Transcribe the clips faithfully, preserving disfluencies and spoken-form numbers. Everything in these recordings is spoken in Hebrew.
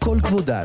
כל כבודן.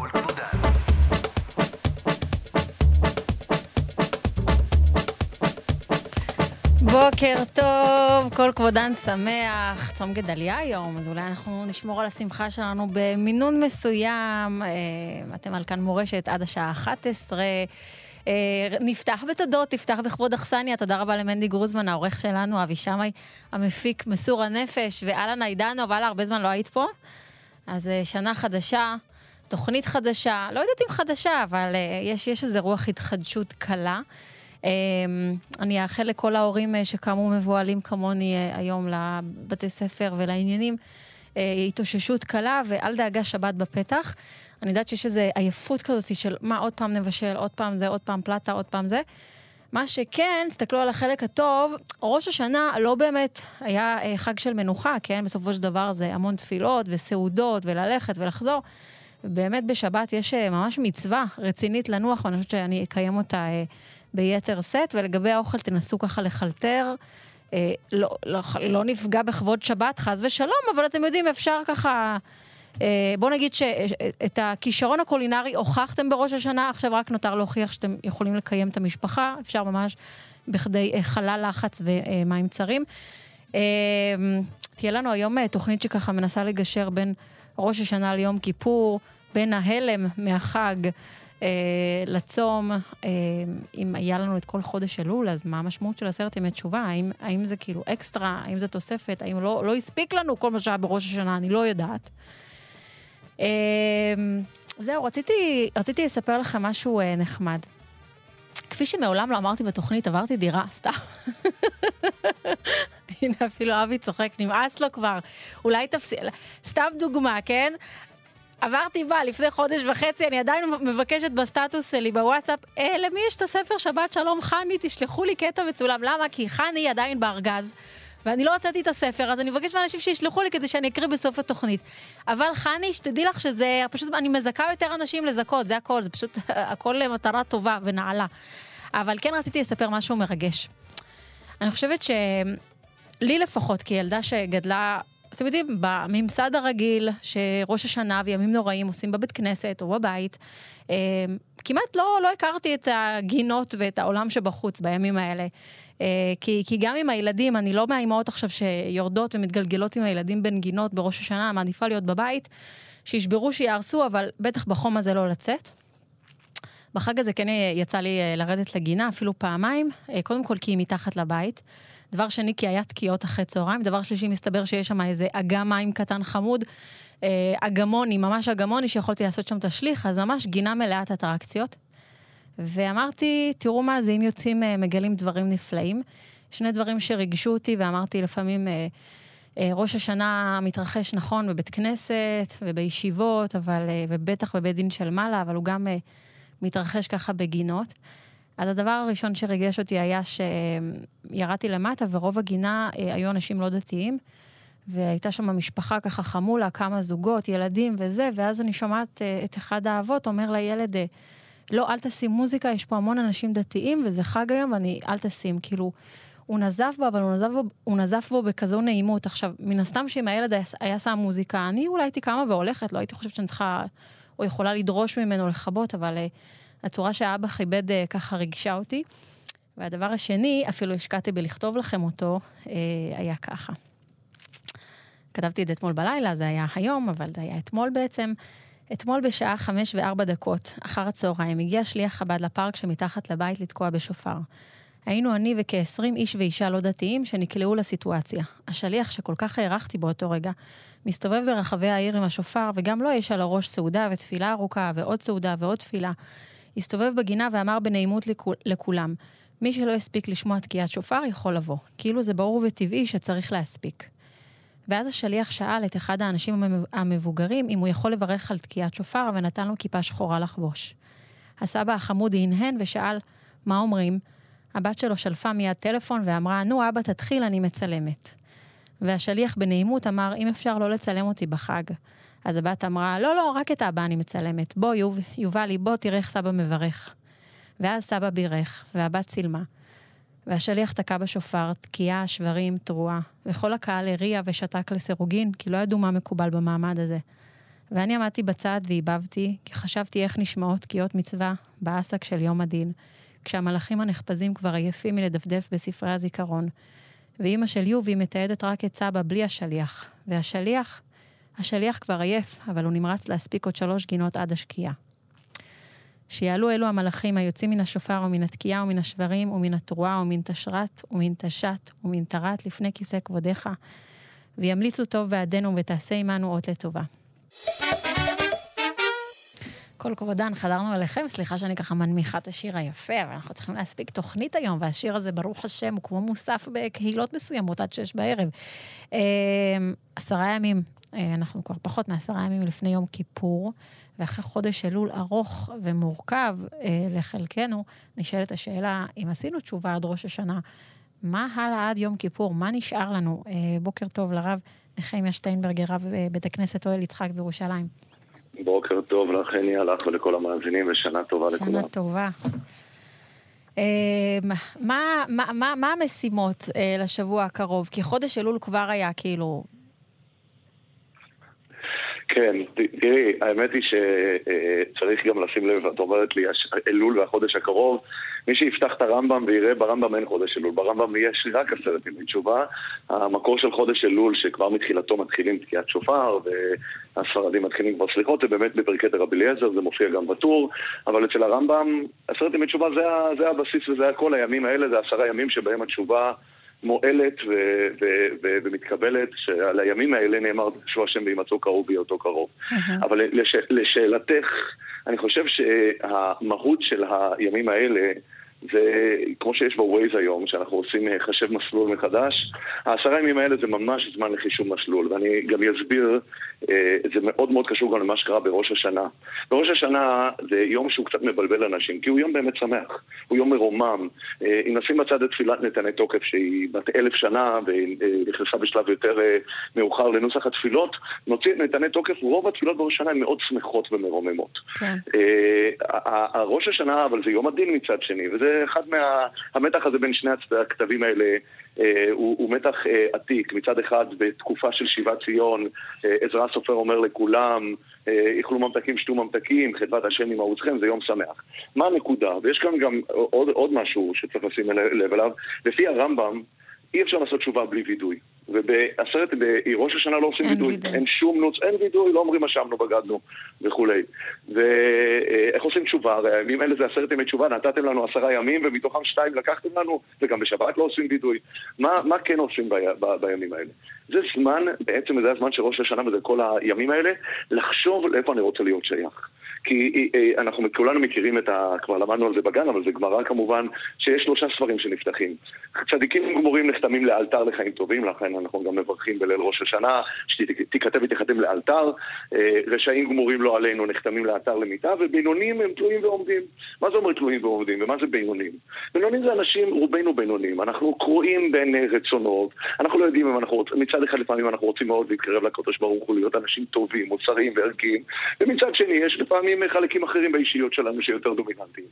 בוקר טוב, כל כבודן שמח, צום גדליה היום, אז אולי אנחנו נשמור על השמחה שלנו במינון מסוים. אתם על כאן מורשת עד השעה אחת עשרה. נפתח בתודות, נפתח בכבוד אכסניה. תודה רבה למנדי גרוזמן, העורך שלנו, אבי שמי, המפיק מסור הנפש, ואלן עידנו, ואללה, הרבה זמן לא היית פה. אז שנה חדשה, תוכנית חדשה, לא יודעת אם חדשה, אבל יש, יש איזה רוח התחדשות קלה. אני אאחל לכל ההורים שקמו מבועלים כמוני היום לבתי ספר ולעניינים, התאוששות קלה, ואל דאגה, שבת בפתח. אני יודעת שיש איזו עייפות כזאת של מה, עוד פעם נבשל, עוד פעם זה, עוד פעם פלטה, עוד פעם זה. מה שכן, תסתכלו על החלק הטוב, ראש השנה לא באמת היה חג של מנוחה, כן? בסופו של דבר זה המון תפילות וסעודות וללכת ולחזור. באמת בשבת יש ממש מצווה רצינית לנוח, ואני חושבת שאני אקיים אותה ביתר סט, ולגבי האוכל תנסו ככה לחלטר, אה, לא, לא, לא נפגע בכבוד שבת, חס ושלום, אבל אתם יודעים, אפשר ככה, אה, בוא נגיד שאת הכישרון הקולינרי הוכחתם בראש השנה, עכשיו רק נותר להוכיח שאתם יכולים לקיים את המשפחה, אפשר ממש בכדי אה, חלל לחץ ומים צרים. אה, תהיה לנו היום תוכנית שככה מנסה לגשר בין ראש השנה ליום כיפור, בין ההלם מהחג, לצום, אם היה לנו את כל חודש אלול, אז מה המשמעות של עשרת ימי תשובה? האם, האם זה כאילו אקסטרה, האם זה תוספת, האם לא, לא הספיק לנו כל מה שהיה בראש השנה, אני לא יודעת. זהו, רציתי, רציתי לספר לכם משהו נחמד. כפי שמעולם לא אמרתי בתוכנית, עברתי דירה, סתם. הנה אפילו אבי צוחק, נמאס לו כבר, אולי תפסיק, סתם דוגמה, כן? עברתי בה לפני חודש וחצי, אני עדיין מבקשת בסטטוס שלי בוואטסאפ, אה, למי יש את הספר שבת שלום חני, תשלחו לי קטע מצולם. למה? כי חני עדיין בארגז, ואני לא הוצאתי את הספר, אז אני מבקש מאנשים שישלחו לי כדי שאני אקריא בסוף התוכנית. אבל חני, שתדעי לך שזה, פשוט אני מזכה יותר אנשים לזכות, זה הכל, זה פשוט הכל למטרה טובה ונעלה. אבל כן רציתי לספר משהו מרגש. אני חושבת שלי לפחות, כילדה שגדלה, אתם יודעים, בממסד הרגיל, שראש השנה וימים נוראים עושים בבית כנסת או בבית, אה, כמעט לא, לא הכרתי את הגינות ואת העולם שבחוץ בימים האלה. אה, כי, כי גם עם הילדים, אני לא מהאימהות עכשיו שיורדות ומתגלגלות עם הילדים בין גינות בראש השנה, מעדיפה להיות בבית, שישברו, שיערסו, אבל בטח בחום הזה לא לצאת. בחג הזה כן יצא לי לרדת לגינה, אפילו פעמיים, אה, קודם כל כי היא מתחת לבית, דבר שני, כי היה תקיעות אחרי צהריים. דבר שלישי, מסתבר שיש שם איזה אגם מים קטן חמוד, אגמוני, ממש אגמוני, שיכולתי לעשות שם תשליך, אז ממש גינה מלאת אטרקציות. ואמרתי, תראו מה זה, אם יוצאים מגלים דברים נפלאים. שני דברים שריגשו אותי, ואמרתי לפעמים, ראש השנה מתרחש נכון בבית כנסת ובישיבות, אבל, ובטח בבית דין של מעלה, אבל הוא גם מתרחש ככה בגינות. אז הדבר הראשון שריגש אותי היה שירדתי למטה, ורוב הגינה היו אנשים לא דתיים, והייתה שם משפחה ככה חמולה, כמה זוגות, ילדים וזה, ואז אני שומעת את אחד האבות אומר לילד, לא, אל תשים מוזיקה, יש פה המון אנשים דתיים, וזה חג היום, ואני, אל תשים, כאילו, הוא נזף בו, אבל הוא נזף בו, הוא נזף בו בכזו נעימות. עכשיו, מן הסתם שאם הילד היה, היה שם מוזיקה, אני אולי הייתי כמה והולכת, לא הייתי חושבת שאני צריכה, או יכולה לדרוש ממנו לחבות, אבל הצורה שהאבא כיבד ככה רגשה אותי. והדבר השני, אפילו השקעתי בלכתוב לכם אותו, היה ככה. כתבתי את זה אתמול בלילה, זה היה היום, אבל זה היה אתמול בעצם. אתמול בשעה חמש וארבע דקות, אחר הצהריים, הגיע שליח חב"ד לפארק שמתחת לבית לתקוע בשופר. היינו אני וכ-עשרים איש ואישה לא דתיים שנקלעו לסיטואציה. השליח שכל כך הערכתי באותו רגע, מסתובב ברחבי העיר עם השופר, וגם לא יש על הראש סעודה ותפילה ארוכה, ועוד סעודה ועוד תפילה. הסתובב בגינה ואמר בנעימות לכולם, מי שלא הספיק לשמוע תקיעת שופר יכול לבוא. כאילו זה ברור וטבעי שצריך להספיק. ואז השליח שאל את אחד האנשים המבוגרים אם הוא יכול לברך על תקיעת שופר, ונתן לו כיפה שחורה לחבוש. הסבא החמוד הנהן ושאל, מה אומרים? הבת שלו שלפה מיד טלפון ואמרה, נו אבא תתחיל, אני מצלמת. והשליח בנעימות אמר, אם אפשר לא לצלם אותי בחג. אז הבת אמרה, לא, לא, רק את אבא אני מצלמת. בוא, יוב, יובלי, בוא, תראה איך סבא מברך. ואז סבא בירך, והבת צילמה. והשליח תקע בשופר, תקיעה, שברים, תרועה, וכל הקהל הריע ושתק לסירוגין, כי לא ידעו מה מקובל במעמד הזה. ואני עמדתי בצד והיבבתי, כי חשבתי איך נשמעות תקיעות מצווה בעסק של יום הדין, כשהמלאכים הנחפזים כבר עייפים מלדפדף בספרי הזיכרון. ואמא של יובי מתעדת רק את סבא בלי השליח. והשליח, השליח כבר עייף, אבל הוא נמרץ להספיק עוד שלוש גינות עד השקיעה. שיעלו אלו המלאכים היוצאים מן השופר ומן התקיעה ומן השברים ומן התרועה ומן תשרת ומן תשת ומן תרת לפני כיסא כבודך, וימליצו טוב בעדנו ותעשה עמנו אות לטובה. כל כבודן, חזרנו אליכם, סליחה שאני ככה מנמיכה את השיר היפה, אבל אנחנו צריכים להספיק תוכנית היום, והשיר הזה, ברוך השם, הוא כמו מוסף בקהילות מסוימות עד שש בערב. עשרה ימים, אנחנו כבר פחות מעשרה ימים לפני יום כיפור, ואחרי חודש אלול ארוך ומורכב לחלקנו, נשאלת השאלה, אם עשינו תשובה עד ראש השנה, מה הלאה עד יום כיפור? מה נשאר לנו? בוקר טוב לרב נחמיה שטיינברגר, רב בית הכנסת אוהל יצחק בירושלים. בוקר טוב לכן לך ולכל המאזינים, ושנה טובה לכולם. שנה טובה. מה, מה, מה, מה המשימות לשבוע הקרוב? כי חודש אלול כבר היה כאילו... כן, תראי, האמת היא שצריך גם לשים לב, את אומרת לי, אלול והחודש הקרוב, מי שיפתח את הרמב"ם ויראה, ברמב"ם אין חודש אלול, ברמב"ם יש רק עשרת ימי תשובה. המקור של חודש אלול, שכבר מתחילתו מתחילים תקיעת שופר, והספרדים מתחילים כבר סליחות, זה באמת בפרקי רבי אליעזר, זה מופיע גם בטור, אבל אצל הרמב"ם, עשרת ימי תשובה זה, זה הבסיס וזה הכל, הימים האלה, זה עשרה ימים שבהם התשובה מועלת ו- ו- ו- ומתקבלת, שעל הימים האלה נאמר שהוא השם וימצאו קרוב בהיותו קרוב. Mm-hmm. אבל לש- לשאלתך, אני חושב שהמהות של הימים האלה, זה כמו שיש בווייז היום, שאנחנו עושים חשב מסלול מחדש, העשרה ימים האלה זה ממש זמן לחישוב מסלול, ואני גם אסביר, זה מאוד מאוד קשור גם למה שקרה בראש השנה. בראש השנה זה יום שהוא קצת מבלבל אנשים, כי הוא יום באמת שמח, הוא יום מרומם. אם נשים בצד את תפילת נתני תוקף, שהיא בת אלף שנה, ונכנסה בשלב יותר מאוחר לנוסח התפילות, נוציא את נתני תוקף, רוב התפילות בראש השנה הן מאוד שמחות ומרוממות. כן. הראש השנה, אבל זה יום הדין מצד שני, וזה אחד מה... המתח הזה בין שני הכתבים האלה אה, הוא, הוא מתח אה, עתיק. מצד אחד, בתקופה של שיבת ציון, אה, עזרא הסופר אומר לכולם, אה, יאכלו ממתקים, שתו ממתקים, חדוות השם עמעוצכם, זה יום שמח. מה הנקודה? ויש כאן גם עוד, עוד משהו שצריך לשים לב אליו. לפי הרמב"ם, אי אפשר לעשות תשובה בלי וידוי. ובעשרת, בראש השנה לא עושים וידוי. וידוי. אין שום נוץ, אין וידוי, לא אומרים אשמנו, בגדנו וכולי. ואיך עושים תשובה? הרי הימים האלה זה עשרת ימי תשובה, נתתם לנו עשרה ימים, ומתוכם שתיים לקחתם לנו, וגם בשבת לא עושים וידוי. מה, מה כן עושים ב, ב, בימים האלה? זה זמן, בעצם זה הזמן של ראש השנה, וזה כל הימים האלה, לחשוב לאיפה אני רוצה להיות שייך. כי אנחנו כולנו מכירים את ה... כבר למדנו על זה בגן, אבל זה גמרא כמובן שיש שלושה ספרים שנפתחים. צדיקים גמורים נחתמים לאלתר לחיים טובים, לכן אנחנו גם מברכים בליל ראש השנה, שתיכתב ותיחתם לאלתר. רשעים גמורים לא עלינו נחתמים לאלתר למיטה, ובינונים הם תלויים ועומדים. מה זה אומר תלויים ועומדים? ומה זה בינונים? בינונים זה אנשים, רובנו בינונים. אנחנו קרואים בין רצונות, אנחנו לא יודעים אם אנחנו רוצים, מצד אחד לפעמים אנחנו רוצים מאוד להתקרב לקדוש ברוך הוא, להיות אנשים טובים, מוצרים וערכיים, ומצד שני יש לפעמים חלקים אחרים באישיות שלנו שיותר דומיננטיים.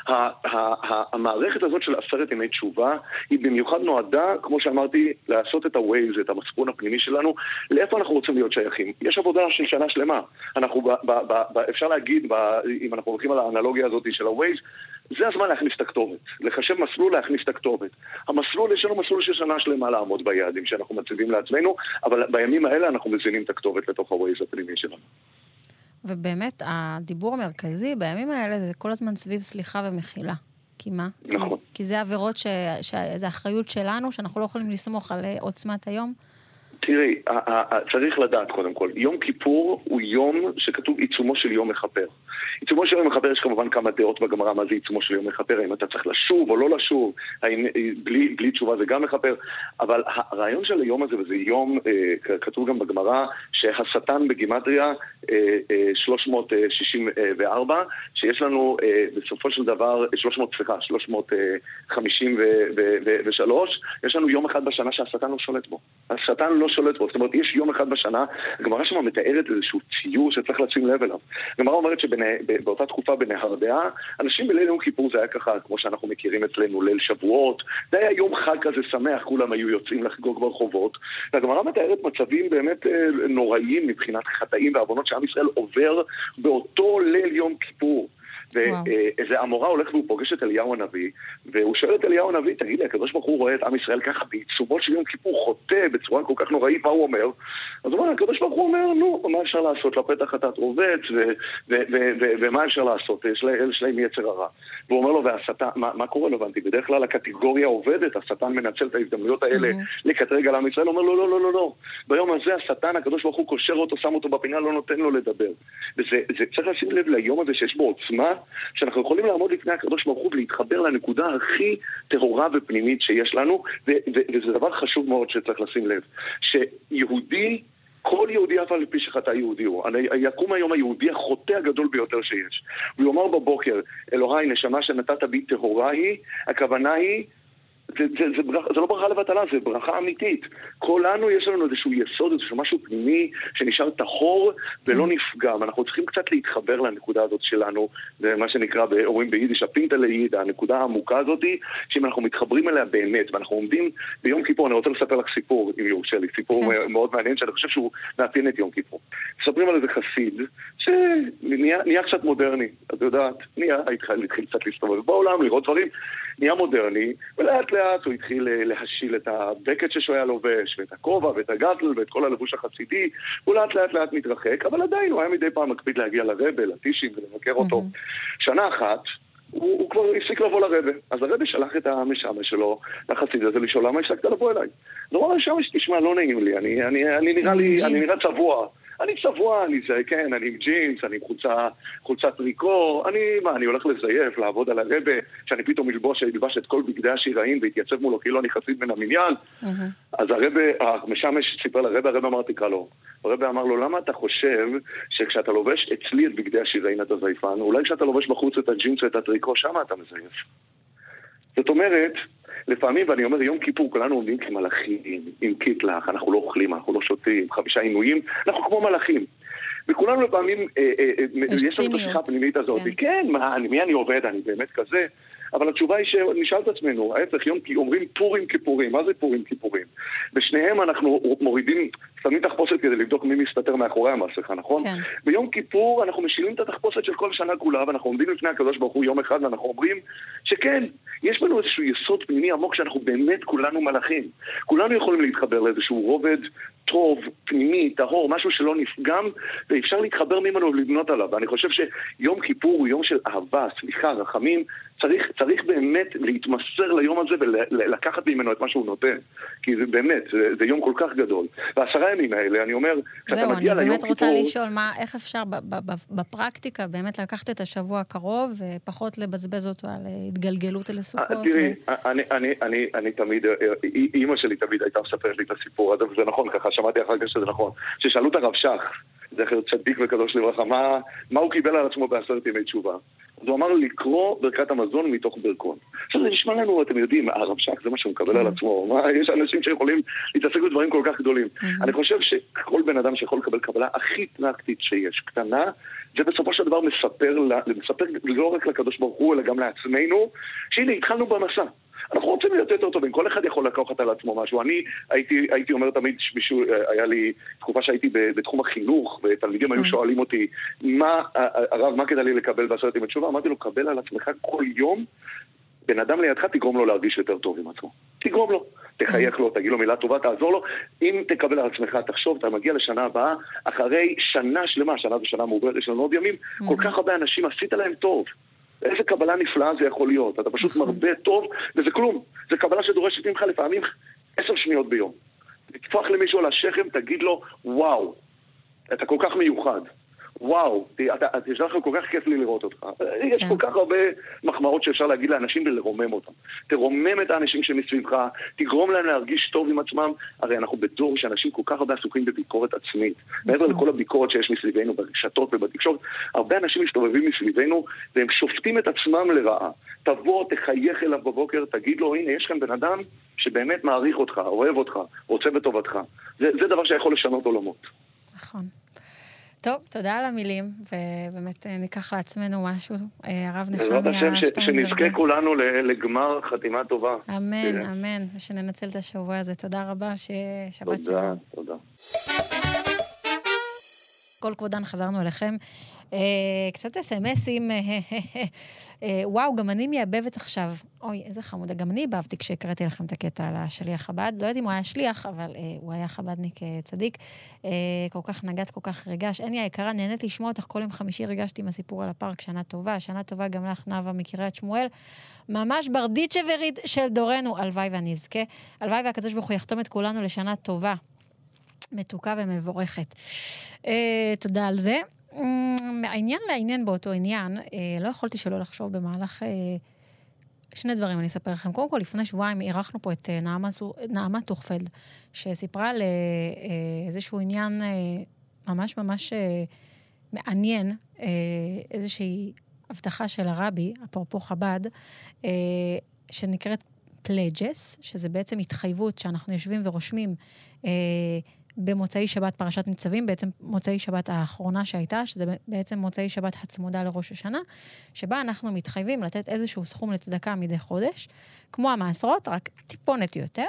המערכת הזאת של עשרת ימי תשובה היא במיוחד נועדה, כמו שאמרתי, לעשות את הווייז, את המצפון הפנימי שלנו, לאיפה אנחנו רוצים להיות שייכים. יש עבודה של שנה שלמה. אנחנו, ב, ב, ב, ב, אפשר להגיד, ב, אם אנחנו הולכים על האנלוגיה הזאת של הווייז, זה הזמן להכניס את הכתובת. לחשב מסלול, להכניס את הכתובת. המסלול, יש לנו מסלול של שנה שלמה לעמוד ביעדים שאנחנו מציבים לעצמנו, אבל בימים האלה אנחנו מזינים את הכתובת לתוך הווייז הפנימי שלנו. ובאמת, הדיבור המרכזי בימים האלה זה כל הזמן סביב סליחה ומחילה. כי מה? נכון. כי, כי זה עבירות ש, שזה אחריות שלנו, שאנחנו לא יכולים לסמוך על עוצמת היום. תראי, צריך לדעת קודם כל, יום כיפור הוא יום שכתוב עיצומו של יום מחפר. עיצומו של יום מחפר יש כמובן כמה דעות בגמרא, מה זה עיצומו של יום מחפר, האם אתה צריך לשוב או לא לשוב, האם בלי, בלי תשובה זה גם מחפר, אבל הרעיון של היום הזה, וזה יום, כתוב גם בגמרא, שהשטן בגימטריה שלוש מאות שישים וארבע, שיש לנו בסופו של דבר, שלוש מאות, סליחה, שלוש מאות חמישים ושלוש, יש לנו יום אחד בשנה שהשטן לא שולט בו. השטן לא שולט בו. זאת אומרת, יש יום אחד בשנה, הגמרא שמה מתארת איזשהו ציור שצריך לשים לב אליו. הגמרא אומרת שבאותה תקופה בנהרדעה, אנשים בליל יום כיפור זה היה ככה, כמו שאנחנו מכירים אצלנו, ליל שבועות, זה היה יום חג כזה שמח, כולם היו יוצאים לחגוג ברחובות. והגמרא מתארת מצבים באמת נוראיים מבחינת חטאים ועוונות שעם ישראל עובר באותו ליל יום כיפור. ואיזה אמורה הולך והוא פוגש את אליהו הנביא, והוא שואל את אליהו הנביא, תגיד לי, הקדוש ברוך הוא רואה את עם ישראל ככה בעיצומו של יום כיפור חוטא בצורה כל כך נוראית, מה הוא אומר? אז הוא אומר, הקדוש ברוך הוא אומר, נו, מה אפשר לעשות? לפתח חטאת רובץ, ומה אפשר לעשות? יש להם יצר הרע. והוא אומר לו, והשטן, מה קורה לו? הבנתי, בדרך כלל הקטגוריה עובדת, השטן מנצל את ההזדמנויות האלה לקטרג על עם ישראל, הוא אומר, לא, לא, לא, לא, לא. ביום הזה השטן, הקדוש ברוך הוא קושר אותו, שם אותו בפינה, לא נותן לו לדבר. וזה, זה צריך לשים לב ליום הזה שיש בו עוצמה, שאנחנו יכולים לעמוד לפני הקדוש ברוך הוא ולהתחבר לנקודה הכי טהורה ופנימית שיש לנו, ו- ו- וזה דבר חשוב מאוד שצריך לשים לב. שיהודי, כל יהודי אף על פי שחטא יהודי הוא, יקום היום היהודי החוטא הגדול ביותר שיש. הוא יאמר בבוקר, אלוהי נשמה שנתת בי טהורה היא, הכוונה היא, זה, זה, זה, ברכה, זה לא ברכה לבטלה, זה ברכה אמיתית. כולנו יש לנו איזשהו יסוד, איזשהו משהו פנימי שנשאר טהור ולא נפגם. אנחנו צריכים קצת להתחבר לנקודה הזאת שלנו, זה מה שנקרא, אומרים ביידיש, הפינטה לידה, הנקודה העמוקה הזאת, שאם אנחנו מתחברים אליה באמת, ואנחנו עומדים ביום כיפור, אני רוצה לספר לך סיפור, אם יורשה לי, סיפור מאוד מעניין, שאני חושב שהוא מאפיין את יום כיפור. מספרים על איזה חסיד, שנהיה קצת מודרני, את יודעת, נהיה, התחיל קצת להסתובב בעולם, לראות דברים, נהיה מודרני, ולאט לאט הוא התחיל להשיל את הבקט ששו היה לובש, ואת הכובע, ואת הגטל, ואת כל הלבוש החסידי, הוא לאט לאט לאט מתרחק, אבל עדיין הוא היה מדי פעם מקפיד להגיע לרבה, לטישים, ולבקר אותו. שנה אחת, הוא, הוא כבר הפסיק לבוא לרבה, אז הרבה שלח את המשמש שלו לחסיד הזה לשאול, למה הפסקת לבוא אליי? אז הוא אמר, המשמש, תשמע, לא נעים לי, אני, אני, אני נראה לי, אני נראה צבוע. אני צבוע, אני זה, כן, אני עם ג'ינס, אני עם חולצה, חולצת טריקו, אני, מה, אני הולך לזייף, לעבוד על הרבה, שאני פתאום ילבוש, ילבש את כל בגדי השיראים והתייצב מולו כאילו אני חסיד מן המניין. אז הרבה, המשמש סיפר לרבה, הרבה אמר תקרא לו. הרבה אמר לו, למה אתה חושב שכשאתה לובש אצלי את בגדי השיראים אתה זייפן, אולי כשאתה לובש בחוץ את הג'ינס ואת הטריקו, שמה אתה מזייף. זאת אומרת, לפעמים, ואני אומר, יום כיפור כולנו עומדים כמלאכים, עם קיטלח, אנחנו לא אוכלים, אנחנו לא שותים, חמישה עינויים, אנחנו כמו מלאכים. וכולנו לפעמים, אה, אה, יש לנו את השיחה הפנימית הזאת, כן, כן מה, מי אני עובד, אני באמת כזה, אבל התשובה היא שנשאל את עצמנו, ההפך, יום, אומרים פורים כיפורים, מה זה פורים כיפורים? בשניהם אנחנו מורידים, שמים תחפושת כדי לבדוק מי מסתתר מאחורי המסכה, נכון? כן. ביום כיפור אנחנו משילים את התחפושת של כל שנה כולה, ואנחנו עומדים לפני הקדוש ברוך הוא יום אחד, ואנחנו אומרים שכן, יש לנו איזשהו יסוד פנימי עמוק שאנחנו באמת כולנו מלאכים. כולנו יכולים להתחבר לאיזשהו רובד טוב, פנימי, טהור, משהו שלא נפגם, ואפשר להתחבר ממנו ולבנות עליו. ואני חושב שיום כיפור הוא יום של אהבה, סליחה, רחמים, צריך, צריך באמת להתמסר ליום הזה ולקחת ממנו את מה שהוא נותן. כי זה באמת, זה, זה יום כל כך גדול. ועשרה ימים האלה, אני אומר, זהו, אני באמת רוצה כיפור... לשאול, מה, איך אפשר בפרקטיקה באמת לקחת את השבוע הקרוב ופחות לבזבז אותו על התגלגלות אל הסוכות? תראי, ו... אני, אני, אני, אני תמיד, אמא שלי תמיד הייתה מספרת לי את הסיפור הזה, וזה נכון, ככה שמעתי אחר כך שזה נכון. ששאלו את הרב שך, זכר צדיק וקדוש לברכה, מה, מה הוא קיבל על עצמו בעשרת ימי תשובה? אז הוא אמר לו לקרוא ברכת המזון מתוך ברכון. עכשיו זה נשמע לנו, אתם יודעים, הרב שך, זה מה שהוא מקבל על עצמו. מה, יש אנשים שיכולים להתעסק בדברים כל כך גדולים. אני חושב שכל בן אדם שיכול לקבל קבלה הכי פרקטית שיש, קטנה, זה בסופו של דבר מספר, מספר לא רק לקדוש ברוך הוא, אלא גם לעצמנו, שהנה, התחלנו במסע. אנחנו רוצים להיות יותר טובים, כל אחד יכול לקחת על עצמו משהו. אני הייתי, הייתי אומר תמיד, שמישהו, היה לי תקופה שהייתי בתחום החינוך, ותלמידים היו שואלים אותי, מה, הרב, מה כדאי לי לקבל בעשרת ימי תשובה? אמרתי לו, קבל על עצמך כל יום, בן אדם לידך תגרום לו להרגיש יותר טוב עם עצמו. תגרום לו, תחייך לו, תגיד לו מילה טובה, תעזור לו. אם תקבל על עצמך, תחשוב, אתה מגיע לשנה הבאה, אחרי שנה שלמה, שנה ושנה מעוברת, יש לנו עוד ימים, כל כך הרבה אנשים עשית להם טוב. איזה קבלה נפלאה זה יכול להיות. אתה פשוט מרבה טוב, וזה כלום. זה קבלה שדורשת ממך לפעמים עשר שניות ביום. תטפח למישהו על השכם, תגיד לו, וואו, אתה כל כך מיוחד. וואו, יש לך כל כך כיף לי לראות אותך. יש כל כך הרבה מחמאות שאפשר להגיד לאנשים ולרומם אותם. תרומם את האנשים שמסביבך, תגרום להם להרגיש טוב עם עצמם. הרי אנחנו בדור שאנשים כל כך הרבה עסוקים בביקורת עצמית. מעבר לכל הביקורת שיש מסביבנו ברשתות ובתקשורת, הרבה אנשים מסתובבים מסביבנו והם שופטים את עצמם לרעה. תבוא, תחייך אליו בבוקר, תגיד לו, הנה, יש כאן בן אדם שבאמת מעריך אותך, אוהב אותך, רוצה בטובתך. זה, זה דבר שיכול לשנות עולמות. נכון. טוב, תודה על המילים, ובאמת ניקח לעצמנו משהו. הרב נחמיה שטיינברג. שנזכה כולנו לגמר חתימה טובה. אמן, אמן, ושננצל את השבוע הזה. תודה רבה, ששבת שלום. תודה, תודה. כל כבודן חזרנו אליכם. קצת אס-אמסים, וואו, גם אני מייבבת עכשיו. אוי, איזה חמודה. גם אני הבבתי כשהקראתי לכם את הקטע על השליח חב"ד. לא יודעת אם הוא היה שליח, אבל הוא היה חב"דניק צדיק. כל כך נגעת, כל כך רגש. אני היקרה, נהנית לשמוע אותך כל יום חמישי, רגשתי עם הסיפור על הפארק. שנה טובה, שנה טובה גם לך, נאווה מקריית שמואל. ממש ברדיצ'ה וריד של דורנו. הלוואי ואני אזכה. הלוואי והקדוש ברוך הוא יחתום את כולנו לשנה טובה. מתוקה ומבורכת. אה, תודה על זה. מעניין לעניין באותו עניין, אה, לא יכולתי שלא לחשוב במהלך אה, שני דברים, אני אספר לכם. קודם כל, לפני שבועיים אירחנו פה את אה, נעמה, נעמה טוכפלד, שסיפרה על אה, איזשהו עניין אה, ממש ממש אה, מעניין, אה, איזושהי הבטחה של הרבי, אפרופו חב"ד, אה, שנקראת פלג'ס, שזה בעצם התחייבות שאנחנו יושבים ורושמים אה, במוצאי שבת פרשת ניצבים, בעצם מוצאי שבת האחרונה שהייתה, שזה בעצם מוצאי שבת הצמודה לראש השנה, שבה אנחנו מתחייבים לתת איזשהו סכום לצדקה מדי חודש, כמו המעשרות, רק טיפונת יותר,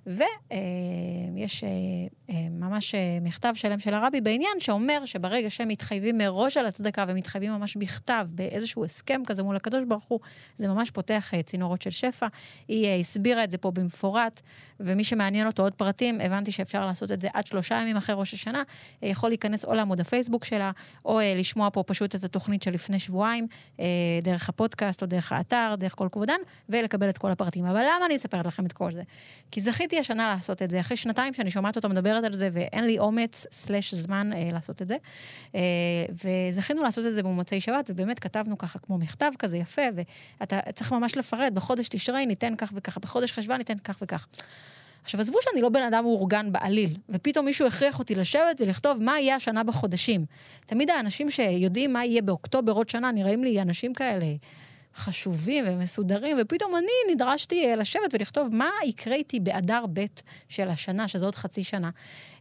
ויש ממש מכתב שלם של הרבי בעניין, שאומר שברגע שהם מתחייבים מראש על הצדקה, ומתחייבים ממש בכתב, באיזשהו הסכם כזה מול הקדוש ברוך הוא, זה ממש פותח צינורות של שפע. היא הסבירה את זה פה במפורט, ומי שמעניין אותו עוד פרטים, הבנתי שאפשר לעשות את זה עד שלושה ימים אחרי ראש השנה, יכול להיכנס או לעמוד הפייסבוק שלה, או לשמוע פה פשוט את התוכנית של לפני שבועיים, דרך הפודקאסט או דרך האתר, דרך כל כבודן, ולקבל את כל הפרטים. אבל למה אני אספר לכם את כל זה? כי זכיתי השנה לעשות את זה, אחרי שנתיים שאני שומעת אותה מדברת על זה, ואין לי אומץ סלש זמן אה, לעשות את זה. אה, וזכינו לעשות את זה במוצאי שבת, ובאמת כתבנו ככה כמו מכתב כזה יפה, ואתה צריך ממש לפרט, בחודש תשרי ניתן כך וכך, בחודש חשבן ניתן כך וכך. עכשיו, עזבו שאני לא בן אדם מאורגן בעליל, ופתאום מישהו הכריח אותי לשבת ולכתוב מה יהיה השנה בחודשים. תמיד האנשים שיודעים מה יהיה באוקטובר עוד שנה, נראים לי אנשים כאלה חשובים ומסודרים, ופתאום אני נדרשתי לשבת ולכתוב מה יקרה איתי באדר ב' של השנה, שזה עוד חצי שנה.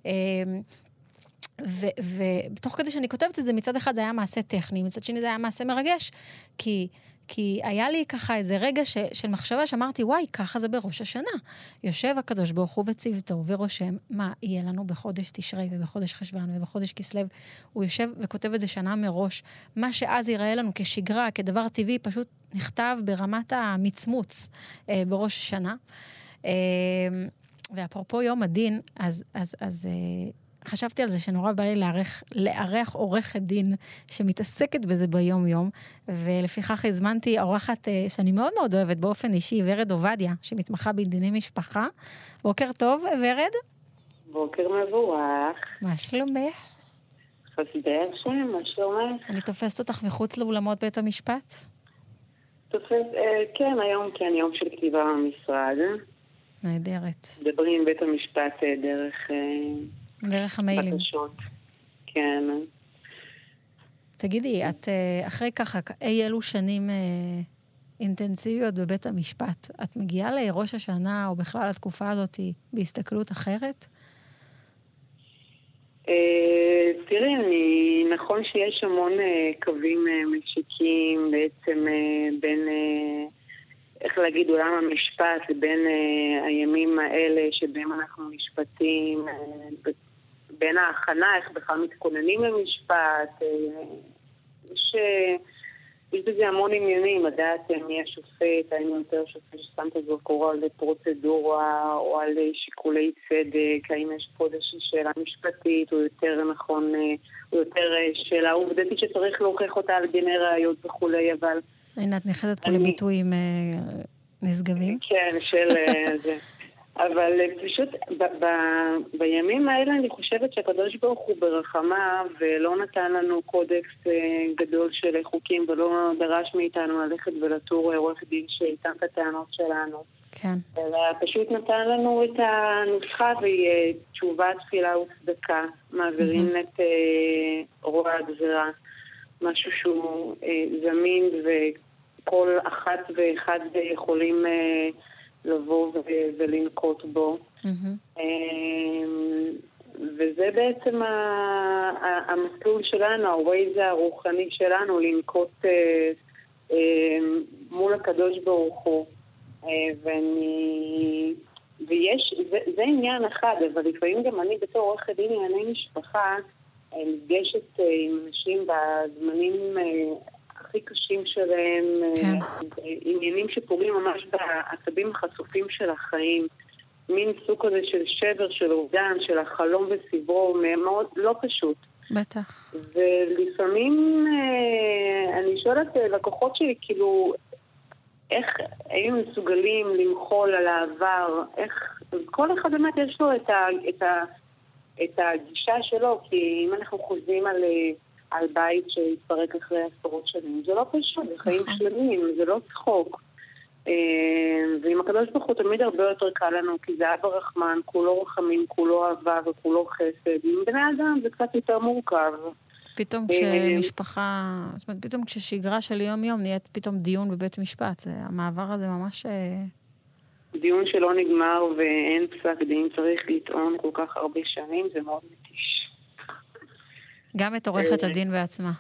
ובתוך כדי שאני כותבת את זה, מצד אחד זה היה מעשה טכני, מצד שני זה היה מעשה מרגש, כי... כי היה לי ככה איזה רגע ש, של מחשבה שאמרתי, וואי, ככה זה בראש השנה. יושב הקדוש ברוך הוא וצוותו ורושם מה יהיה לנו בחודש תשרי ובחודש חשבן ובחודש כסלו. הוא יושב וכותב את זה שנה מראש. מה שאז ייראה לנו כשגרה, כדבר טבעי, פשוט נכתב ברמת המצמוץ אה, בראש השנה. אה, ואפרופו יום הדין, אז... אז, אז אה, חשבתי על זה שנורא בא לי לערך, לערך עורכת דין שמתעסקת בזה ביום יום, ולפיכך הזמנתי עורכת שאני מאוד מאוד אוהבת באופן אישי, ורד עובדיה, שמתמחה בדיני משפחה. בוקר טוב, ורד. בוקר מבורך. מה שלומך? חסידי השם, מה שלומך? אני תופסת אותך מחוץ לאולמות בית המשפט? תופס, אה, כן, היום כן, יום של כתיבה במשרד. נהדרת. מדברים בית המשפט אה, דרך... אה, דרך המיילים. בקשות, כן. תגידי, את אחרי ככה, אי אלו שנים אינטנסיביות בבית המשפט, את מגיעה לראש השנה, או בכלל לתקופה הזאת, בהסתכלות אחרת? תראי, אני, נכון שיש המון קווים משיקים, בעצם בין, איך להגיד, עולם המשפט, לבין הימים האלה שבהם אנחנו משפטים, בין ההכנה, איך בכלל מתכוננים למשפט, יש, יש בזה המון עניינים, לדעת מי השופט, האם יותר שופט ששמת את זרקור על פרוצדורה או על שיקולי צדק, האם יש פה איזושהי שאלה משפטית, או יותר נכון, או יותר שאלה עובדתית שצריך להוכיח אותה על דיני ראיות וכולי, אבל... הנה, את נכנסת פה לביטויים נשגבים? כן, של זה. אבל פשוט ב- ב- בימים האלה אני חושבת שהקדוש ברוך הוא ברחמה ולא נתן לנו קודקס גדול של חוקים ולא דרש מאיתנו ללכת ולטור עורך דין שאיתן את הטענות שלנו. כן. אלא פשוט נתן לנו את הנוסחה והיא תשובה, תפילה וצדקה. מעבירים mm-hmm. את אה, רוע הגזרה, משהו שהוא אה, זמין וכל אחת ואחד יכולים אה, לבוא ו- ולנקוט בו. Mm-hmm. וזה בעצם ה- ה- המסלול שלנו, ה-Waze הרוחני שלנו, לנקוט אה, אה, מול הקדוש ברוך הוא. אה, ואני... ויש, זה, זה עניין אחד, אבל לפעמים גם אני בתור עורכת דין לענייני משפחה, נפגשת עם אנשים בזמנים הכי קשים שלהם, כן. עניינים שפוגעים ממש בעצבים החשופים של החיים, מין סוג כזה של שבר, של אובדן, של החלום וסברו, מאוד לא פשוט. בטח. ולפעמים אני שואלת לקוחות שלי, כאילו, איך היינו מסוגלים למחול על העבר, איך, כל אחד באמת יש לו את ה... את ה את הגישה שלו, כי אם אנחנו חוזים על, על בית שהתפרק אחרי עשרות שנים, זה לא פשוט, זה חיים שלמים, זה לא צחוק. ועם הקדוש ברוך הוא תמיד הרבה יותר קל לנו, כי זה אבא רחמן, כולו רחמים, כולו אהבה וכולו חסד. עם בני אדם זה קצת יותר מורכב. פתאום כשמשפחה, זאת אומרת, פתאום כששגרה של יום יום נהיית פתאום דיון בבית משפט, זה, המעבר הזה ממש... דיון שלא נגמר ואין פסק דין, צריך לטעון כל כך הרבה שנים, זה מאוד מתיש. גם את עורכת הדין בעצמה.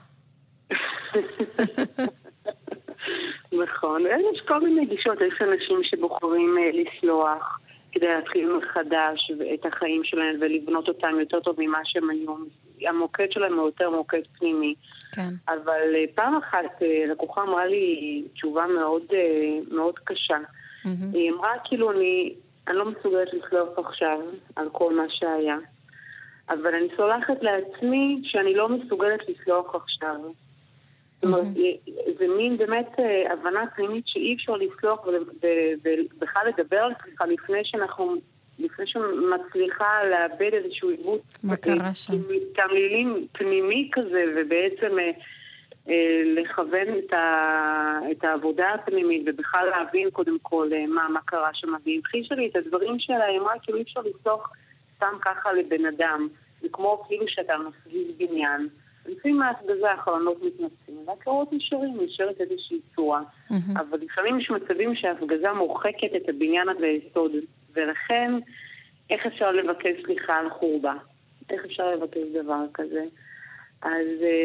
נכון, יש כל מיני גישות, יש אנשים שבוחרים לסלוח כדי להתחיל מחדש את החיים שלהם ולבנות אותם יותר טוב ממה שהם היו. המוקד שלהם הוא יותר מוקד פנימי. כן. אבל פעם אחת לקוחה אמרה לי תשובה מאוד, מאוד קשה. Mm-hmm. היא אמרה, כאילו, אני, אני לא מסוגלת לסלוח עכשיו על כל מה שהיה, אבל אני סולחת לעצמי שאני לא מסוגלת לסלוח עכשיו. Mm-hmm. זאת אומרת, זה מין באמת הבנה פנימית שאי אפשר לסלוח ובכלל לדבר על סליחה לפני שאנחנו, לפני שמצליחה לאבד איזשהו עיוות. מה קרה שם? תמלילים פנימי כזה, ובעצם... לכוון את, ה, את העבודה הפנימית ובכלל להבין קודם כל מה, מה קרה שם. והמחישה לי את הדברים שלה, היא אמרה כאילו אי אפשר לסלוח סתם ככה לבן אדם. זה כמו כאילו שאתה מסגיז בניין. לפעמים מההפגזה החלונות מתנצים, והקרות נשארים, נשארת איזושהי צורה. Mm-hmm. אבל לפעמים יש מצבים שההפגזה מורחקת את הבניין עד היסוד. ולכן, איך אפשר לבקש סליחה על חורבה? איך אפשר לבקש דבר כזה? אז...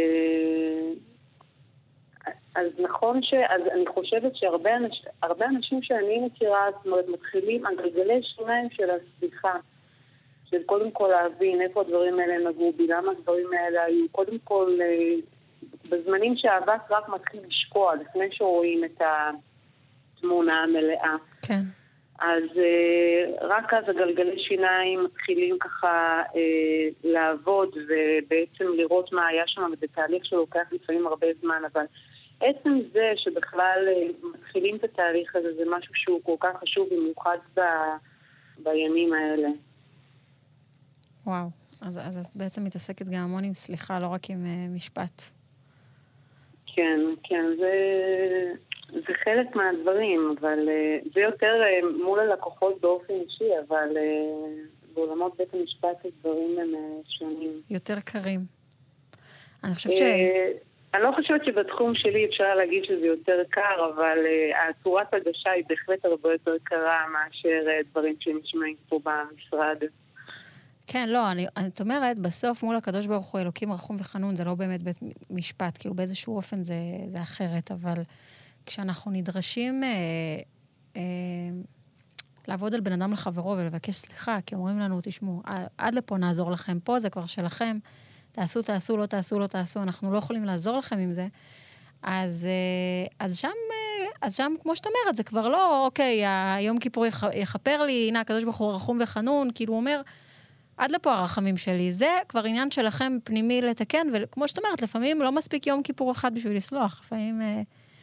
אז נכון ש... אז אני חושבת שהרבה אנש... הרבה אנשים שאני מכירה, זאת אומרת, מתחילים על גלגלי שיניים של הסליחה, של קודם כל להבין איפה הדברים האלה נגעו בי, למה הדברים האלה היו, קודם כל, בזמנים שהאבק רק מתחיל לשקוע, לפני שרואים את התמונה המלאה. כן. אז רק אז הגלגלי שיניים מתחילים ככה לעבוד, ובעצם לראות מה היה שם, וזה תהליך שלוקח לפעמים הרבה זמן, אבל... עצם זה שבכלל מתחילים את התהליך הזה, זה משהו שהוא כל כך חשוב, במיוחד ב... בימים האלה. וואו, אז, אז את בעצם מתעסקת גם המון עם סליחה, לא רק עם uh, משפט. כן, כן, זה, זה חלק מהדברים, אבל uh, זה יותר uh, מול הלקוחות באופן אישי, אבל uh, בעולמות בית המשפט הדברים הם uh, שונים. יותר קרים. אני חושבת ש... אני לא חושבת שבתחום שלי אפשר להגיד שזה יותר קר, אבל uh, הצורת הגשה היא בהחלט הרבה יותר קרה מאשר uh, דברים שנשמעים פה במשרד. כן, לא, אני, אני אומרת, בסוף מול הקדוש ברוך הוא אלוקים רחום וחנון, זה לא באמת בית משפט, כאילו באיזשהו אופן זה, זה אחרת, אבל כשאנחנו נדרשים אה, אה, לעבוד על בן אדם לחברו ולבקש סליחה, כי אומרים לנו, תשמעו, עד לפה נעזור לכם, פה זה כבר שלכם, תעשו, תעשו, לא תעשו, לא תעשו, אנחנו לא יכולים לעזור לכם עם זה. אז, אז שם, אז שם, כמו שאת אומרת, זה כבר לא, אוקיי, היום כיפור יחפר לי, הנה, הקדוש ברוך הוא רחום וחנון, כאילו הוא אומר, עד לפה הרחמים שלי, זה כבר עניין שלכם פנימי לתקן, וכמו שאת אומרת, לפעמים לא מספיק יום כיפור אחד בשביל לסלוח, לפעמים...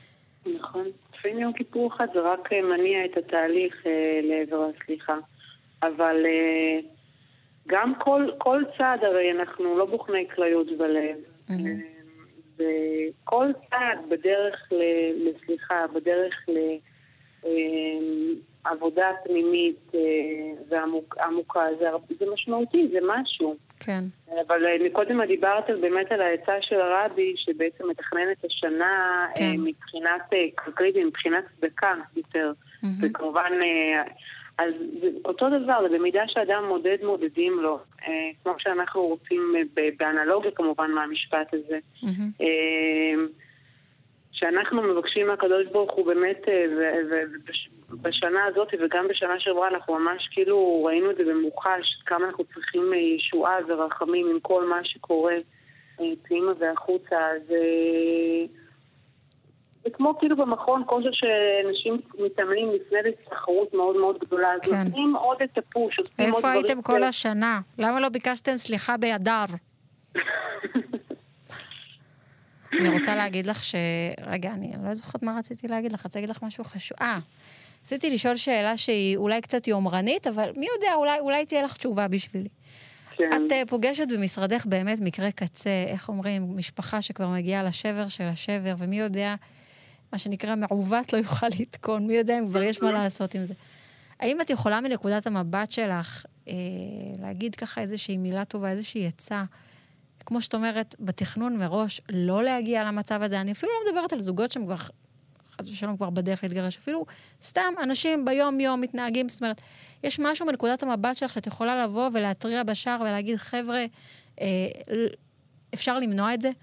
נכון, לפעמים יום כיפור אחד זה רק מניע את התהליך לעבר הסליחה. אבל גם כל, כל צעד, הרי אנחנו לא בוחני כליות בלב. Mm-hmm. וכל צעד בדרך לסליחה, בדרך לעבודה פנימית ועמוקה, זה, זה משמעותי, זה משהו. כן. אבל מקודם דיברת באמת על העצה של הרבי, שבעצם מתכנן את השנה כן. מבחינת כלכלית ומבחינת צדקה יותר. Mm-hmm. וכמובן, אז אותו דבר, במידה שאדם מודד מודדים לו, כמו שאנחנו רוצים באנלוגיה כמובן מהמשפט הזה. Mm-hmm. שאנחנו מבקשים מהקדוש ברוך הוא באמת, ובשנה הזאת וגם בשנה שעברה אנחנו ממש כאילו ראינו את זה במוחש, כמה אנחנו צריכים ישועה ורחמים עם כל מה שקורה פנימה והחוצה. אז זה כמו כאילו במכון כושר שאנשים מתאמנים לפני לתחרות מאוד מאוד גדולה. אז נותנים עוד את הפוש. איפה הייתם כל השנה? למה לא ביקשתם סליחה בידר? אני רוצה להגיד לך ש... רגע, אני לא זוכרת מה רציתי להגיד לך. רציתי להגיד לך משהו חשוב. אה, רציתי לשאול שאלה שהיא אולי קצת יומרנית, אבל מי יודע, אולי, אולי תהיה לך תשובה בשבילי. כן. את פוגשת במשרדך באמת מקרה קצה, איך אומרים, משפחה שכבר מגיעה לשבר של השבר, ומי יודע, מה שנקרא מעוות לא יוכל לתקון, מי יודע אם כבר יש מה לעשות עם זה. האם את יכולה מנקודת המבט שלך אה, להגיד ככה איזושהי מילה טובה, איזושהי עצה, כמו שאת אומרת, בתכנון מראש, לא להגיע למצב הזה. אני אפילו לא מדברת על זוגות שהם כבר, חס ושלום כבר בדרך להתגרש, אפילו סתם אנשים ביום יום מתנהגים, זאת אומרת, יש משהו מנקודת המבט שלך שאת יכולה לבוא ולהטריע בשער ולהגיד, חבר'ה, אה, אפשר למנוע את זה?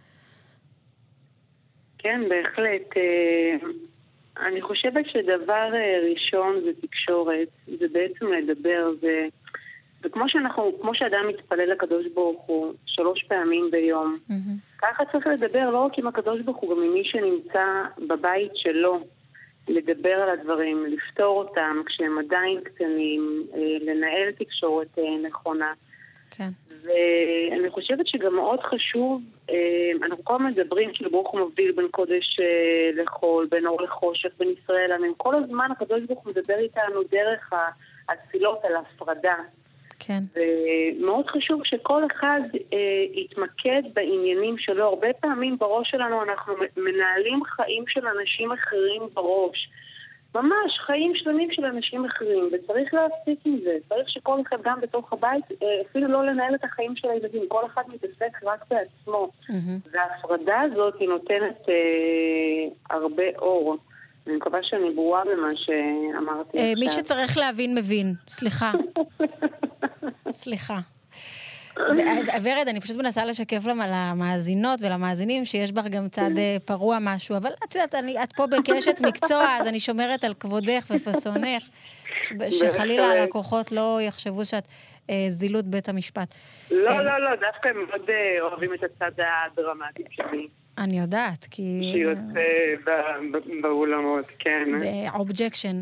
כן, בהחלט. אני חושבת שדבר ראשון זה תקשורת, זה בעצם לדבר, זה... וכמו שאנחנו, כמו שאדם מתפלל לקדוש ברוך הוא שלוש פעמים ביום, mm-hmm. ככה צריך לדבר לא רק עם הקדוש ברוך הוא, גם עם מי שנמצא בבית שלו, לדבר על הדברים, לפתור אותם כשהם עדיין קטנים, לנהל תקשורת נכונה. כן. ואני חושבת שגם מאוד חשוב, אנחנו כל מדברים שברוך הוא מבדיל בין קודש לחול, בין אור לחושך, בין ישראל, אבל כל הזמן הקדוש ברוך הוא מדבר איתנו דרך התפילות על הפרדה. כן. ומאוד חשוב שכל אחד אה, יתמקד בעניינים שלו. הרבה פעמים בראש שלנו אנחנו מנהלים חיים של אנשים אחרים בראש. ממש חיים שלמים של אנשים אחרים, וצריך להפסיק עם זה. צריך שכל אחד גם בתוך הבית, אה, אפילו לא לנהל את החיים של הילדים. כל אחד מתעסק רק בעצמו. Mm-hmm. וההפרדה הזאת היא נותנת אה, הרבה אור. אני מקווה שאני ברורה במה שאמרתי עכשיו. מי שצריך להבין מבין. סליחה. סליחה. ורד, אני פשוט מנסה לשקף למאזינות ולמאזינים שיש בך גם צד פרוע משהו, אבל את יודעת, את פה בקשת מקצוע, אז אני שומרת על כבודך ופסונך, שחלילה הלקוחות לא יחשבו שאת זילות בית המשפט. לא, לא, לא, דווקא הם מאוד אוהבים את הצד הדרמטי שלי. אני יודעת, כי... שיוצא באולמות, כן. אובג'קשן.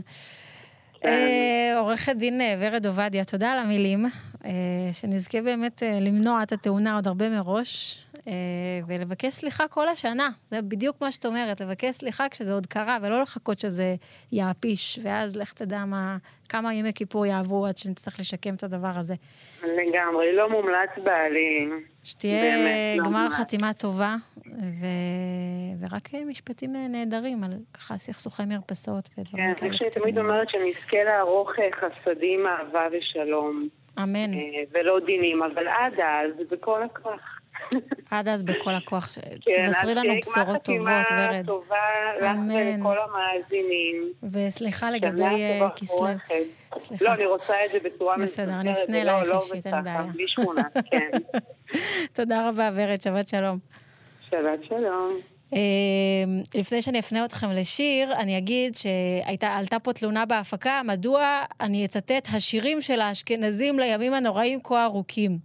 עורכת דין ורד עובדיה, תודה על המילים, שנזכה באמת למנוע את התאונה עוד הרבה מראש, ולבקש סליחה כל השנה. זה בדיוק מה שאת אומרת, לבקש סליחה כשזה עוד קרה, ולא לחכות שזה יעפיש, ואז לך תדע מה, כמה ימי כיפור יעברו עד שנצטרך לשקם את הדבר הזה. לגמרי, לא מומלץ בעלי. שתהיה גמר חתימה טובה, ו... ורק משפטים נהדרים על ככה סכסוכי מרפסות ודברים כאלה. כן, אני תמיד אומרת שנזכה לערוך חסדים, אהבה ושלום. אמן. ולא דינים, אבל עד אז בכל הכוח. עד אז בכל הכוח. תבשרי לנו בשורות טובות, ורד. גמר טובה לך ולכל המאזינים. וסליחה לגבי כסלו. לא, אני רוצה את זה בצורה מסודרת. בסדר, אני אפנה אלייך אישית, אין בעיה. בלי שכונה, כן. תודה רבה, ורד, שבת שלום. שבת שלום. לפני שאני אפנה אתכם לשיר, אני אגיד שעלתה פה תלונה בהפקה, מדוע אני אצטט השירים של האשכנזים לימים הנוראים כה ארוכים.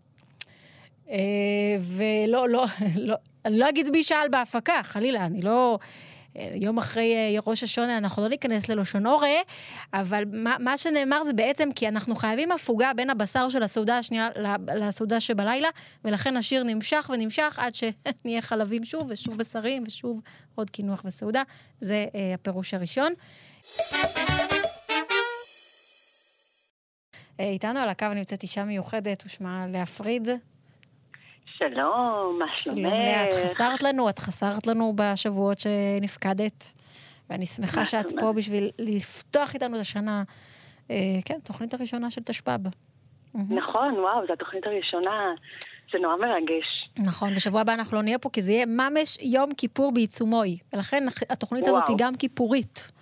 ולא, לא, לא, אני לא אגיד מי שאל בהפקה, חלילה, אני לא... יום אחרי ראש השונה אנחנו לא ניכנס ללושון אורה, אבל מה, מה שנאמר זה בעצם כי אנחנו חייבים הפוגה בין הבשר של הסעודה השנייה לסעודה שבלילה, ולכן השיר נמשך ונמשך עד שנהיה חלבים שוב ושוב בשרים ושוב עוד קינוח וסעודה. זה אה, הפירוש הראשון. איתנו על הקו נמצאת אישה מיוחדת, ושמה לאה פריד. שלום, מה שלומך? שלום לאה, את חסרת לנו, את חסרת לנו בשבועות שנפקדת, ואני שמחה שאת פה בשביל לפתוח איתנו את השנה, כן, תוכנית הראשונה של תשפ"ב. נכון, וואו, זו התוכנית הראשונה, זה נורא מרגש. נכון, בשבוע הבא אנחנו לא נהיה פה, כי זה יהיה ממש יום כיפור בעיצומוי, ולכן התוכנית הזאת היא גם כיפורית.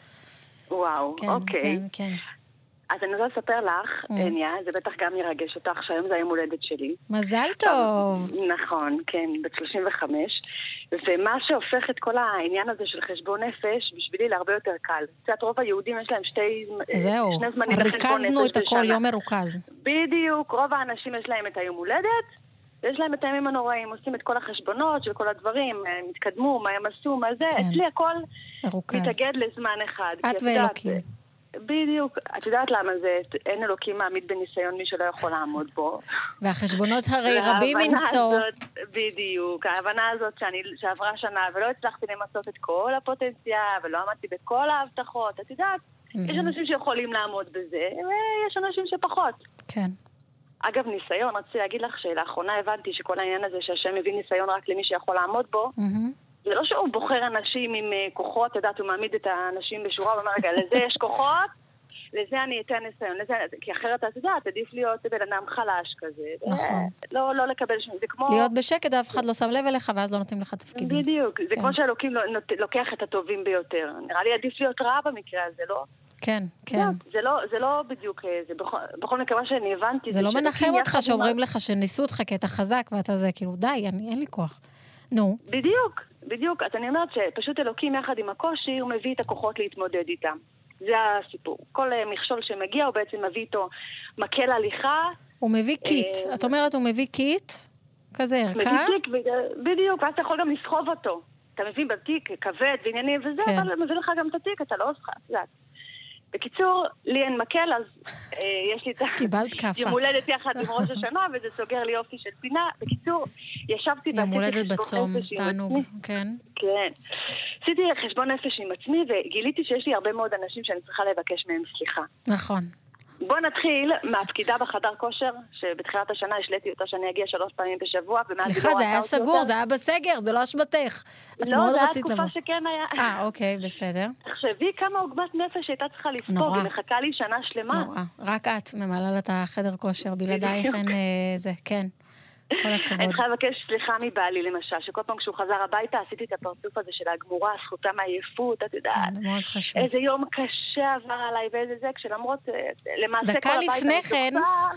וואו, אוקיי. כן, כן. אז אני רוצה לספר לך, אניה, זה בטח גם ירגש אותך, שהיום זה היום הולדת שלי. מזל טוב. נכון, כן, בת שלושים וחמש. ומה שהופך את כל העניין הזה של חשבון נפש, בשבילי להרבה יותר קל. קצת רוב היהודים יש להם שתי, זהו, שני זמנים לחשבון נפש בשנה. ריכזנו את הכל יום מרוכז. בדיוק, רוב האנשים יש להם את היום הולדת, ויש להם את הימים הנוראים, עושים את כל החשבונות של כל הדברים, הם התקדמו, מה הם עשו, מה זה, כן. אצלי הכל מרוכז. מתאגד לזמן אחד. את ואלוקים. בדיוק, את יודעת למה זה, אין אלוקים מעמיד בניסיון מי שלא יכול לעמוד בו. והחשבונות הרי רבים מנסור. בדיוק, ההבנה הזאת שאני, שעברה שנה ולא הצלחתי למצות את כל הפוטנציאל ולא עמדתי בכל ההבטחות, את יודעת, יש אנשים שיכולים לעמוד בזה, ויש אנשים שפחות. כן. אגב, ניסיון, רציתי להגיד לך שלאחרונה הבנתי שכל העניין הזה שהשם מביא ניסיון רק למי שיכול לעמוד בו, זה לא שהוא בוחר אנשים עם כוחות, יודעת, הוא מעמיד את האנשים בשורה ואומר, רגע, לזה יש כוחות, לזה אני אתן ניסיון, לזה, כי אחרת את יודעת, עדיף להיות בן אדם חלש כזה. נכון. לא, לא לקבל שום, זה כמו... להיות בשקט, אף אחד לא שם לב אליך, ואז לא נותנים לך תפקידים. בדיוק, זה כמו שהלוקים לוקח את הטובים ביותר. נראה לי עדיף להיות רע במקרה הזה, לא? כן, כן. זה לא, זה לא בדיוק, זה בכל מקרה שאני הבנתי... זה לא מנחם אותך שאומרים לך שניסו אותך כי אתה חזק, ואתה זה, כאילו, די, אין לי כוח. נו. בדיוק, בדיוק. אז אני אומרת שפשוט אלוקים יחד עם הקושי, הוא מביא את הכוחות להתמודד איתם. זה הסיפור. כל מכשול שמגיע, הוא בעצם מביא איתו מקל הליכה. הוא מביא קיט. את אומרת, הוא מביא קיט? כזה ערכה? מביא קיט, בדיוק, ואז אתה יכול גם לסחוב אותו. אתה מבין בתיק, כבד ועניינים וזה, אבל מביא לך גם את התיק, אתה לא עושה, את יודעת. בקיצור, לי אין מקל, אז אה, יש לי את יום הולדת יחד עם ראש השנה, וזה סוגר לי יופי של פינה. בקיצור, ישבתי יום הולדת בצום, תענוג, כן. כן. עשיתי חשבון נפש עם עצמי, וגיליתי שיש לי הרבה מאוד אנשים שאני צריכה לבקש מהם סליחה. נכון. בוא נתחיל מהפקידה בחדר כושר, שבתחילת השנה השליתי אותה שאני אגיע שלוש פעמים בשבוע. סליחה, זה היה סגור, זה היה בסגר, זה לא אשמתך. לא, זה היה תקופה שכן היה. אה, אוקיי, בסדר. תחשבי כמה עוגמת נפש הייתה צריכה לספוג, היא מחכה לי שנה שלמה. נורא, רק את ממלאה את החדר כושר, בלעדייך אין זה, כן. כל הכבוד. אני צריכה לבקש סליחה מבעלי למשל, שכל פעם כשהוא חזר הביתה עשיתי את הפרצוף הזה של הגמורה, זכותה מהעייפות, את יודעת. כן, מאוד חשוב. איזה יום קשה עבר עליי ואיזה זה, כשלמרות, למעשה כל הבית... דקה לפני כן.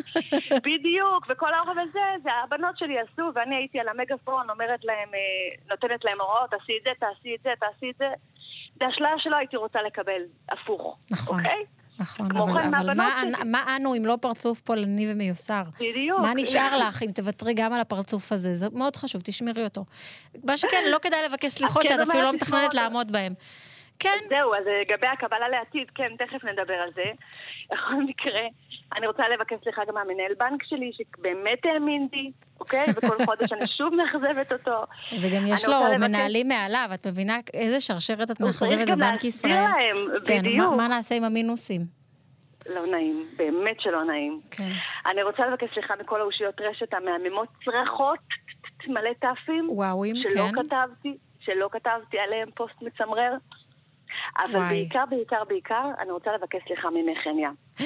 בדיוק, וכל האוכל הזה, זה הבנות שלי עשו, ואני הייתי על המגפון, אומרת להם, נותנת להם הוראות, תעשי את זה, תעשי את זה, תעשי את זה. זה השלאה שלא הייתי רוצה לקבל, הפוך. נכון. אוקיי? נכון, אבל, אבל מה, מה אנו אם לא פרצוף פולני ומיוסר? בדיוק. מה נשאר לך אם תוותרי גם על הפרצוף הזה? זה מאוד חשוב, תשמרי אותו. מה שכן, לא כדאי לבקש סליחות שאת אפילו לא מתכננת לעמוד בהם. כן. זהו, אז לגבי הקבלה לעתיד, כן, תכף נדבר על זה. בכל מקרה, אני רוצה לבקש סליחה גם מהמנהל בנק שלי, שבאמת האמין בי, אוקיי? וכל חודש אני שוב מאכזבת אותו. וגם יש לו מנהלים מעליו, את מבינה איזה שרשרת את מאכזבת בבנק ישראל? הוא צריך גם להסביר להם, בדיוק. מה נעשה עם המינוסים? לא נעים, באמת שלא נעים. כן. אני רוצה לבקש סליחה מכל האושיות רשת המהממות צרחות, מלא טפים, וואוים, שלא כן. כתבתי, שלא כתבתי עליהם פוסט מצמרר. אבל וואי. בעיקר, בעיקר, בעיקר, אני רוצה לבקש סליחה ממך, אניה.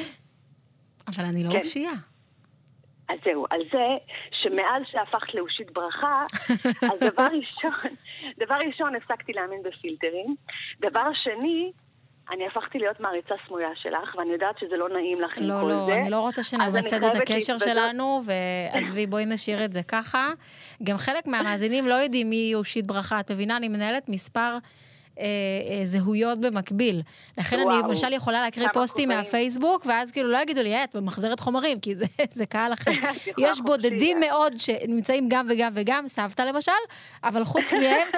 אבל אני לא אושייה. כן. אז זהו, על זה שמאז שהפכת לאושית ברכה, אז דבר ראשון, דבר ראשון הפסקתי להאמין בפילטרים. דבר שני, אני הפכתי להיות מעריצה סמויה שלך, ואני יודעת שזה לא נעים לך עם לא, כל לא, זה. לא, אני לא רוצה שנמסד את הקשר שלנו, ועזבי, בואי נשאיר את זה ככה. גם חלק מהמאזינים לא יודעים מי אושית ברכה. את מבינה, אני מנהלת מספר זהויות במקביל. לכן אני למשל יכולה להקריא פוסטים מהפייסבוק, ואז כאילו לא יגידו לי, את במחזרת חומרים, כי זה קהל אחר. יש בודדים מאוד שנמצאים גם וגם וגם, סבתא למשל, אבל חוץ מהם,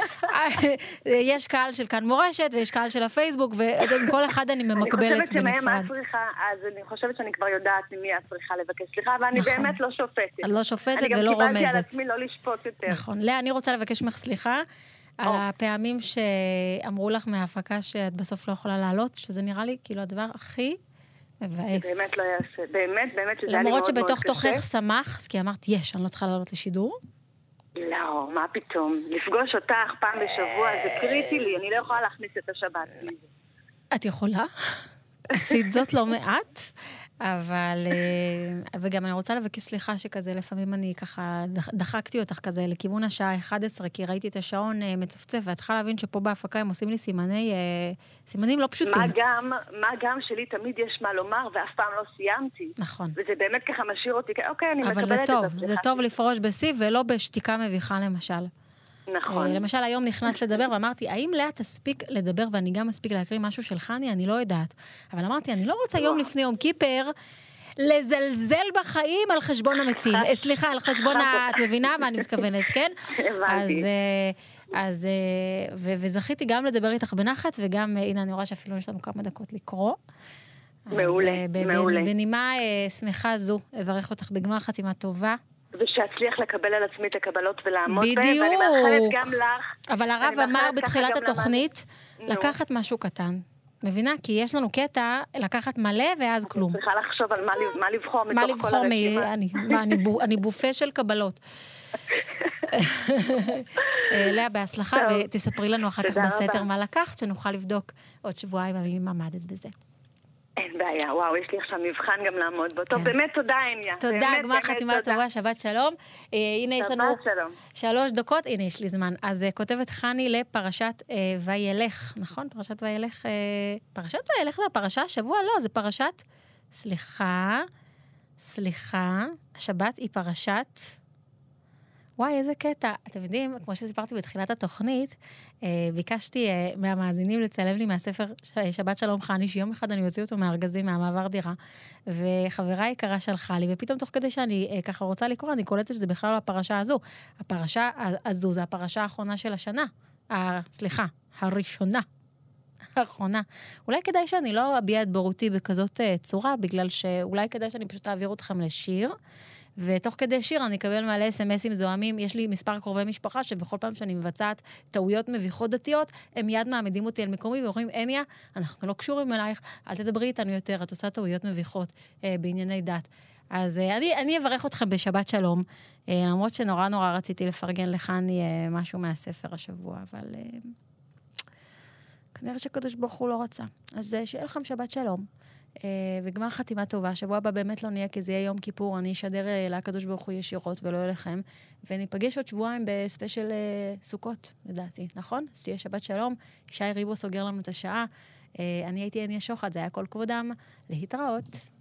יש קהל של כאן מורשת, ויש קהל של הפייסבוק, ועם כל אחד אני ממקבלת בנפרד. אז אני חושבת שאני כבר יודעת ממי את צריכה לבקש סליחה, ואני באמת לא שופטת. לא שופטת ולא רומזת. אני גם קיבלתי על עצמי לא לשפוט יותר. נכון. לאה, אני רוצה לבקש ממך סליחה, על הפעמים שאמרו לך מההפקה שאת בסוף לא יכולה לעלות, שזה נראה לי כאילו הדבר הכי מבאס. באמת לא יעשה. באמת, באמת שזה היה לי מאוד מאוד קשה. למרות שבתוך תוכך שמחת, כי אמרת, יש, אני לא צריכה לעלות לשידור. לא, מה פתאום? לפגוש אותך פעם בשבוע זה קריטי לי, אני לא יכולה להכניס את השבת. את יכולה? עשית זאת לא מעט, אבל, וגם אני רוצה לבקש סליחה שכזה, לפעמים אני ככה, דחקתי אותך כזה לכיוון השעה אחת עשרה, כי ראיתי את השעון מצפצף, ואת צריכה להבין שפה בהפקה הם עושים לי סימני, סימנים לא פשוטים. מה גם, מה גם שלי תמיד יש מה לומר, ואף פעם לא סיימתי. נכון. וזה באמת ככה משאיר אותי, אוקיי, אני מקבלת את אבל זה טוב, הסליחה. זה טוב לפרוש בשיא, ולא בשתיקה מביכה למשל. נכון. למשל, היום נכנס לדבר, ואמרתי, האם לאה תספיק לדבר, ואני גם מספיק להקריא משהו של חני? אני לא יודעת. אבל אמרתי, אני לא רוצה יום לפני יום כיפר, לזלזל בחיים על חשבון המתים. סליחה, על חשבון, את מבינה מה אני מתכוונת, כן? הבנתי. אז, וזכיתי גם לדבר איתך בנחת, וגם, הנה, אני רואה שאפילו יש לנו כמה דקות לקרוא. מעולה, מעולה. בנימה שמחה זו, אברך אותך בגמר חתימה טובה. ושאצליח לקבל על עצמי את הקבלות ולעמוד בהם, ואני מאחלת גם לך. אבל הרב אמר בתחילת התוכנית, לקחת משהו קטן. מבינה? כי יש לנו קטע לקחת מלא ואז כלום. צריכה לחשוב על מה לבחור מתוך כל הרשימה. אני בופה של קבלות. לאה, בהצלחה, ותספרי לנו אחר כך בסתר מה לקחת, שנוכל לבדוק עוד שבועיים אם עמדת בזה. אין בעיה, וואו, יש לי עכשיו מבחן גם לעמוד בו. טוב, באמת תודה, אניה. תודה, גמר חתימה טובה, שבת שלום. הנה יש לנו שלוש דקות, הנה יש לי זמן. אז כותבת חני לפרשת וילך, נכון? פרשת וילך, פרשת וילך זה הפרשה השבוע? לא, זה פרשת, סליחה, סליחה, השבת היא פרשת, וואי, איזה קטע. אתם יודעים, כמו שסיפרתי בתחילת התוכנית, ביקשתי מהמאזינים לצלם לי מהספר שבת שלום חני, שיום אחד אני אוציא אותו מהארגזים, מהמעבר דירה, וחברה יקרה שלחה לי, ופתאום תוך כדי שאני ככה רוצה לקרוא, אני קולטת שזה בכלל לא הפרשה הזו. הפרשה הזו, זה הפרשה האחרונה של השנה. סליחה, הראשונה. האחרונה. אולי כדאי שאני לא אביע את בורותי בכזאת צורה, בגלל שאולי כדאי שאני פשוט אעביר אתכם לשיר, ותוך כדי שיר אני אקבל מלא אס-אמסים זוהמים. יש לי מספר קרובי משפחה שבכל פעם שאני מבצעת טעויות מביכות דתיות, הם מיד מעמידים אותי על מקומי ואומרים, אניה, אנחנו לא קשורים אלייך, אל תדברי איתנו יותר, את עושה טעויות מביכות אה, בענייני דת. אז אה, אני, אני אברך אתכם בשבת שלום, אה, למרות שנורא נורא רציתי לפרגן לחני אה, משהו מהספר השבוע, אבל אה, כנראה שקדוש ברוך הוא לא רצה. אז אה, שיהיה לכם שבת שלום. וגמר חתימה טובה, שבוע הבא באמת לא נהיה, כי זה יהיה יום כיפור, אני אשדר לקדוש ברוך הוא ישירות ולא אליכם, וניפגש עוד שבועיים בספיישל סוכות, לדעתי, נכון? אז תהיה שבת שלום, שי ריבו סוגר לנו את השעה, אני הייתי אניה שוחט, זה היה כל כבודם, להתראות.